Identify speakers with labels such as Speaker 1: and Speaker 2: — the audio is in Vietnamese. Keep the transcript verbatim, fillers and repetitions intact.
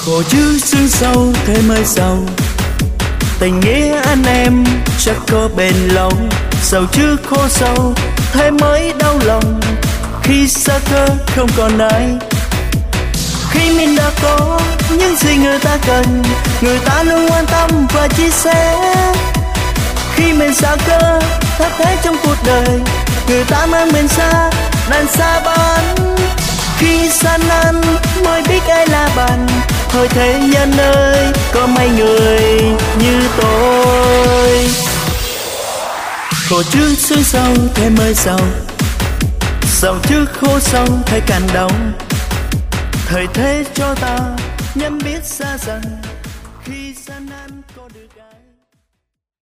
Speaker 1: Khổ chứ xương sâu thế mới sâu, tình nghĩa anh em chắc có bền lâu. Sầu chứ khổ sâu thế mới đau lòng, khi xa cơ không còn ai. Khi mình đã có những gì người ta cần, người ta luôn quan tâm và chia sẻ. Khi mình xa cơ thất thế trong cuộc đời, người ta mang mình xa đàn xa bán. Khi xa nan mới biết ai là bạn, thôi thế nhân ơi có mấy người như tôi. Khổ chứ xương sâu thế mới sâu, sầu chứ khổ sâu thấy càng đau. Thời thế cho ta nhân biết xa dần,